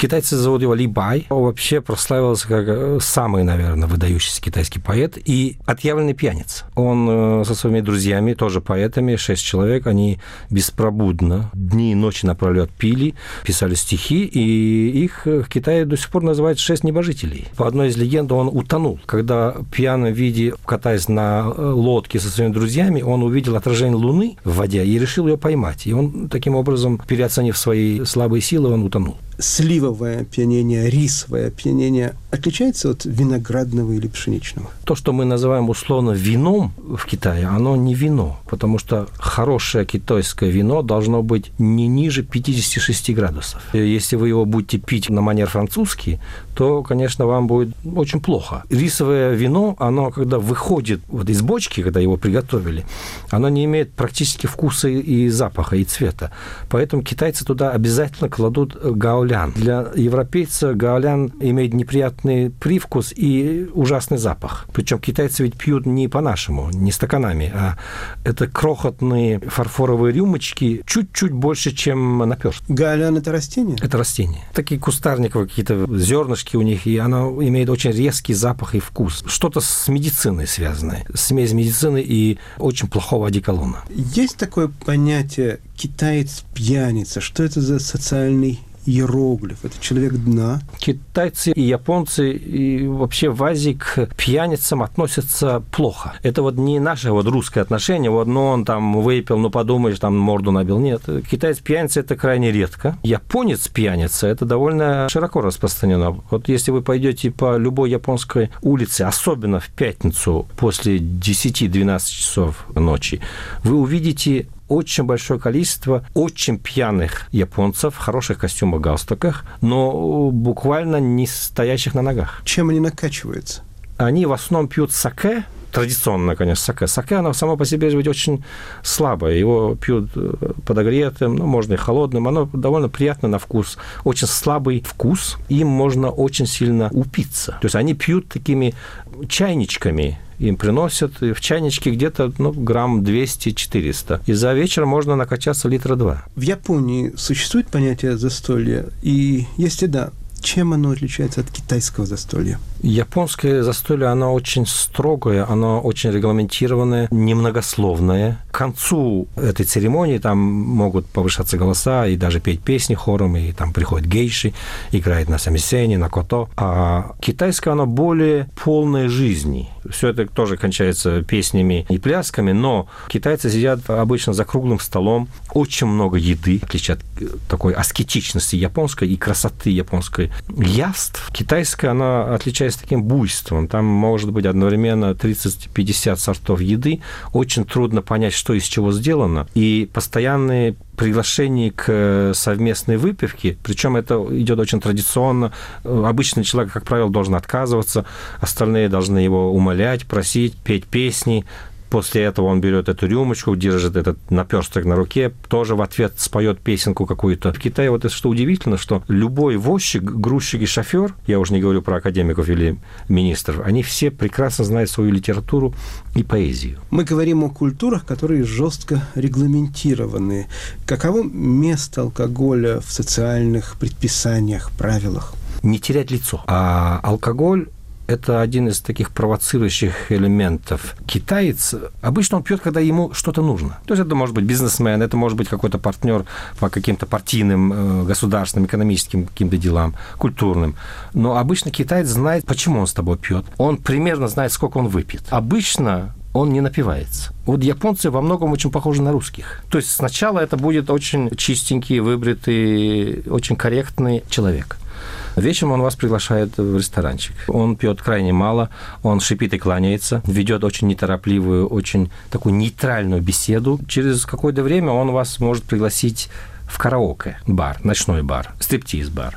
Китайцы зовут его Ли Бай. Он вообще прославился как самый, наверное, выдающийся китайский поэт и отъявленный пьяница. Он со своими друзьями, тоже поэтами, шесть человек, они беспробудно дни и ночи напролет пили, писали стихи, и их в Китае до сих пор называют «шесть небожителей». По одной из легенд он утонул. Когда в пьяном виде, катаясь на лодке со своими друзьями, он увидел отражение Луны в воде и решил ее поймать. И он, таким образом, переоценив свои слабые силы, он утонул. Сливовое опьянение, рисовое опьянение отличается от виноградного или пшеничного? То, что мы называем условно вином в Китае, оно не вино, потому что хорошее китайское вино должно быть не ниже пятьдесят шесть градусов. Если вы его будете пить на манер французский, то, конечно, вам будет очень плохо. Рисовое вино, оно, когда выходит вот из бочки, когда его приготовили, оно не имеет практически вкуса и запаха, и цвета. Поэтому китайцы туда обязательно кладут гаолян. Для европейца гаолян имеет неприятный привкус и ужасный запах. Причем китайцы ведь пьют не по-нашему, не стаканами, а это крохотные фарфоровые рюмочки, чуть-чуть больше, чем наперст. Гаолян – это растение? Это растение. Такие кустарниковые какие-то зернышки у них, и оно имеет очень резкий запах и вкус. Что-то с медициной связанное. Смесь медицины и очень плохого одеколона. Есть такое понятие «китаец-пьяница». Что это за социальный иероглиф? Это человек дна. Китайцы и японцы и вообще в Азии к пьяницам относятся плохо. Это вот не наше вот русское отношение, вот, ну, он там выпил, ну, подумаешь, там морду набил. Нет, китаец-пьяница – это крайне редко. Японец-пьяница – это довольно широко распространено. Вот если вы пойдете по любой японской улице, особенно в пятницу после десяти-двенадцати часов ночи, вы увидите очень большое количество очень пьяных японцев в хороших костюмах, галстуках, но буквально не стоящих на ногах. Чем они накачиваются? Они в основном пьют саке, традиционно, конечно, саке. Саке, оно само по себе ведь очень слабое. Его пьют подогретым, ну, можно и холодным. Оно довольно приятно на вкус. Очень слабый вкус. Им можно очень сильно упиться. То есть они пьют такими чайничками. Им приносят в чайничке где-то, ну, грамм двести-четыреста. И за вечер можно накачаться литра два. В Японии существует понятие застолья? И если да, чем оно отличается от китайского застолья? Японское застолье, оно очень строгое, оно очень регламентированное, немногословное. К концу этой церемонии там могут повышаться голоса и даже петь песни хором, и там приходят гейши, играют на самисене, на кото. А китайское, оно более полное жизни. Все это тоже кончается песнями и плясками, но китайцы сидят обычно за круглым столом, очень много еды, в отличие от такой аскетичности японской и красоты японской яств. Китайское, оно отличается таким буйством. Там может быть одновременно тридцать-пятьдесят сортов еды. Очень трудно понять, что из чего сделано. И постоянные приглашение к совместной выпивке, причем это идет очень традиционно. Обычный человек, как правило, должен отказываться, остальные должны его умолять, просить, петь песни. После этого он берет эту рюмочку, держит этот наперсток на руке, тоже в ответ споет песенку какую-то. В Китае вот это что удивительно, что любой возчик, грузчик и шофер, я уже не говорю про академиков или министров, они все прекрасно знают свою литературу и поэзию. Мы говорим о культурах, которые жестко регламентированы. Каково место алкоголя в социальных предписаниях, правилах? Не терять лицо. А алкоголь – это один из таких провоцирующих элементов. Китаец, обычно он пьет, когда ему что-то нужно. То есть это может быть бизнесмен, это может быть какой-то партнер по каким-то партийным, государственным, экономическим каким-то делам, культурным. Но обычно китаец знает, почему он с тобой пьет. Он примерно знает, сколько он выпьет. Обычно он не напивается. Вот японцы во многом очень похожи на русских. То есть сначала это будет очень чистенький, выбритый, очень корректный человек. Вечером он вас приглашает в ресторанчик. Он пьет крайне мало, он шипит и кланяется, ведет очень неторопливую, очень такую нейтральную беседу. Через какое-то время он вас может пригласить в караоке-бар, ночной бар, стриптиз-бар.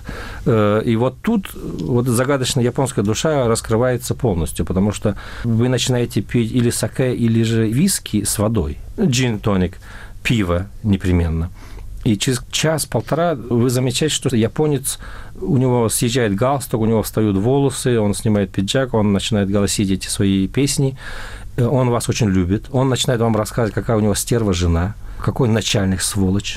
И вот тут вот загадочная японская душа раскрывается полностью, потому что вы начинаете пить или саке, или же виски с водой, джин-тоник, пиво непременно. И через час-полтора вы замечаете, что японец, у него съезжает галстук, у него встают волосы, он снимает пиджак, он начинает голосить эти свои песни, он вас очень любит, он начинает вам рассказывать, какая у него стерва жена, какой начальник сволочь.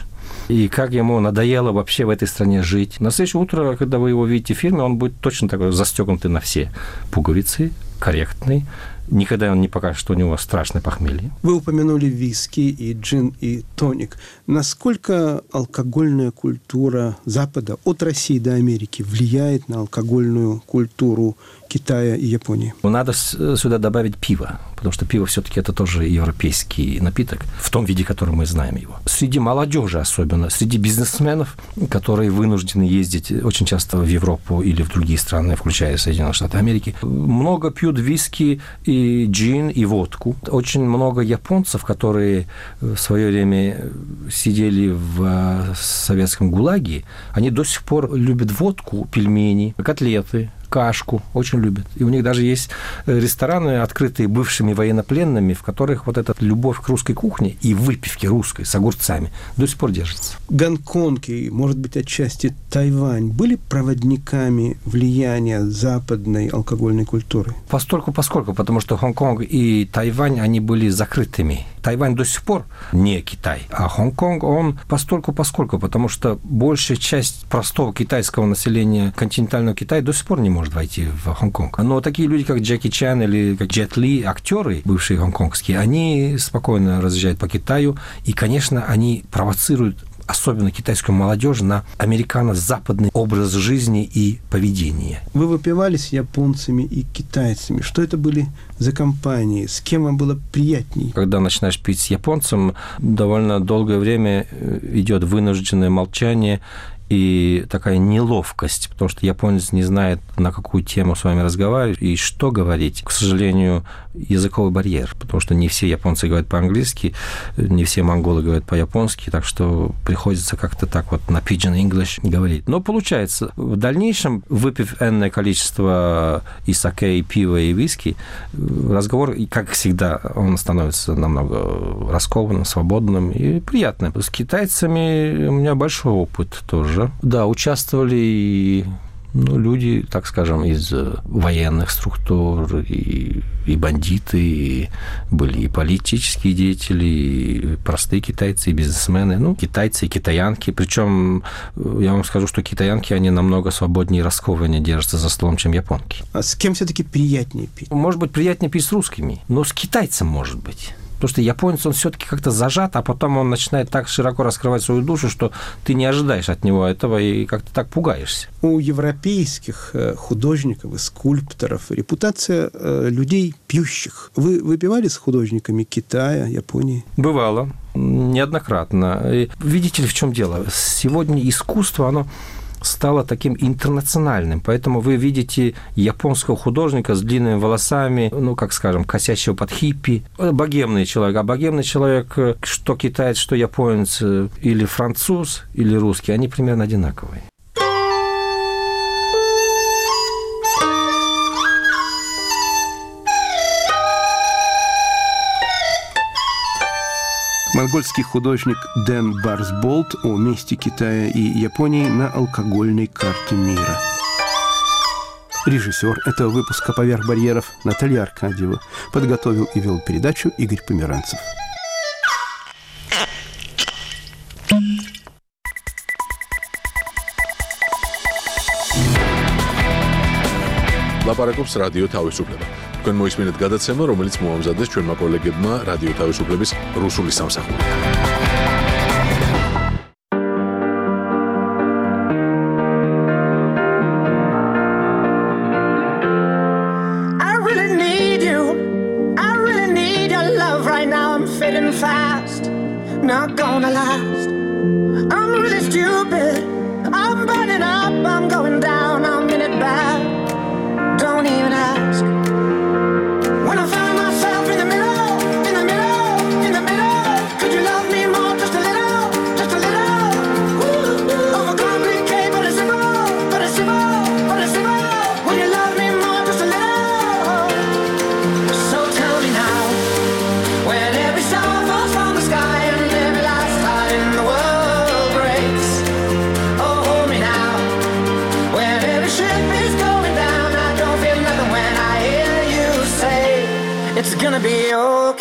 И как ему надоело вообще в этой стране жить. На следующее утро, когда вы его видите в фильме, он будет точно такой застегнутый на все пуговицы, корректный. Никогда он не покажет, что у него страшное похмелье. Вы упомянули виски и джин и тоник. Насколько алкогольная культура Запада от России до Америки влияет на алкогольную культуру Китая и Японии? Надо сюда добавить пиво, потому что пиво все-таки это тоже европейский напиток, в том виде, который мы знаем его. Среди молодежи особенно, среди бизнесменов, которые вынуждены ездить очень часто в Европу или в другие страны, включая Соединенные Штаты Америки, много пьют виски и И джин, и водку. Очень много японцев, которые в свое время сидели в советском ГУЛАГе, они до сих пор любят водку, пельмени, котлеты, кашку, очень любят. И у них даже есть рестораны, открытые бывшими военнопленными, в которых вот эта любовь к русской кухне и выпивке русской с огурцами до сих пор держится. Гонконг и, может быть, отчасти Тайвань были проводниками влияния западной алкогольной культуры? Постольку, поскольку, потому что Гонконг и Тайвань, они были закрытыми. Тайвань до сих пор не Китай, а Гонконг, он постольку, поскольку, потому что большая часть простого китайского населения континентального Китая до сих пор не может войти в Гонконг. Но такие люди, как Джеки Чан или как Джет Ли, актеры бывшие гонконгские, они спокойно разъезжают по Китаю, и, конечно, они провоцируют особенно китайскую молодежь на американо-западный образ жизни и поведения. Вы выпивали с японцами и китайцами. Что это были за компании? С кем вам было приятней? Когда начинаешь пить с японцем, довольно долгое время идет вынужденное молчание и такая неловкость, потому что японец не знает, на какую тему с вами разговаривать и что говорить. К сожалению, языковой барьер, потому что не все японцы говорят по-английски, не все монголы говорят по-японски, так что приходится как-то так вот на pidgin English говорить. Но получается, в дальнейшем, выпив энное количество и саке, и пива, и виски, разговор, как всегда, он становится намного раскованным, свободным и приятным. С китайцами у меня большой опыт тоже. Да, участвовали и ну, люди, так скажем, из военных структур, и, и бандиты, и были и политические деятели, и простые китайцы, и бизнесмены, ну, китайцы и китаянки. Причем я вам скажу, что китаянки, они намного свободнее и раскованнее держатся за столом, чем японки. А с кем все-таки приятнее пить? Может быть, приятнее пить с русскими, но с китайцем, может быть. Потому что японец, он все-таки как-то зажат, а потом он начинает так широко раскрывать свою душу, что ты не ожидаешь от него этого и как-то так пугаешься. У европейских художников и скульпторов репутация людей пьющих. Вы выпивали с художниками Китая, Японии? Бывало. Неоднократно. И видите ли, в чем дело? Сегодня искусство, оно стало таким интернациональным. Поэтому вы видите японского художника с длинными волосами, ну, как скажем, косящего под хиппи. Богемный человек. А богемный человек, что китаец, что японец, или француз, или русский, они примерно одинаковые. Монгольский художник Дэн Барсболт о месте Китая и Японии на алкогольной карте мира. Режиссер этого выпуска «Поверх барьеров» Наталья Аркадьева. Подготовил и вел передачу Игорь Померанцев. ლაპარაკობს რადიო თავისუფლება. თქვენ მოისმინეთ გადაცემა, რომელიც მოამზადეს ჩვენმა კოლეგებმა რადიო თავისუფლების რუსული სამსახურიდან. I really need you. I really need your love right now. I'm fading fast. Not gonna last. I'm really stupid. I'm burning up. I'm going down. I'm in it bad. Don't even ask. When I found myself in the middle, in the middle, in the middle, could you love me more, just a little, just a little? Ooh, of a concrete cake, but it's simple, but it's simple, but it's simple. Will you love me more, just a little? So tell me now, when every star falls from the sky and every last heart in the world breaks. Oh, hold me now, when every ship is going down. It's gonna be okay.